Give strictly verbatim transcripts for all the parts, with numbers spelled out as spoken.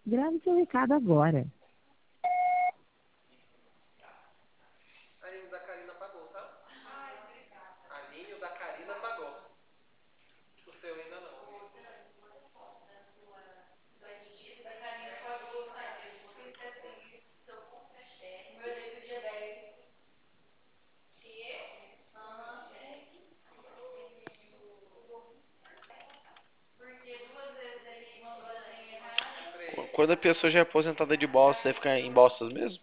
Grave seu recado agora. Aline, o da Karina pagou, tá? Aline, o da Karina pagou. O seu ainda não. Quando a pessoa já é aposentada de bolsa, você fica em bolsas mesmo?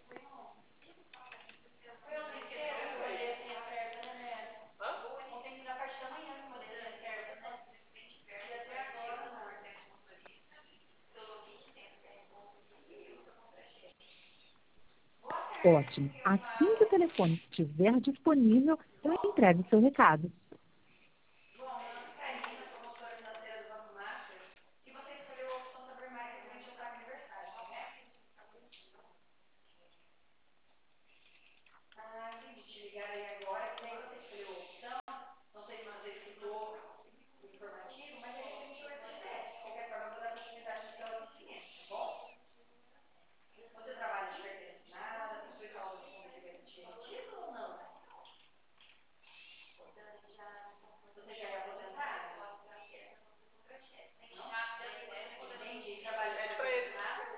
Ótimo. Assim que o telefone estiver disponível, eu entrego seu recado. Pede pra ele.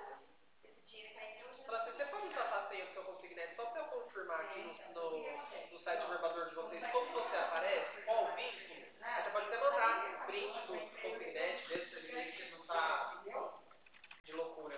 Fala assim, você pode me passar a senha do seu consignado só pra eu confirmar aqui no, no, no site verbador de vocês como você aparece, qual o vínculo? Aí você pode até mandar print do consignado mesmo, pra ele ver que não tá de loucura.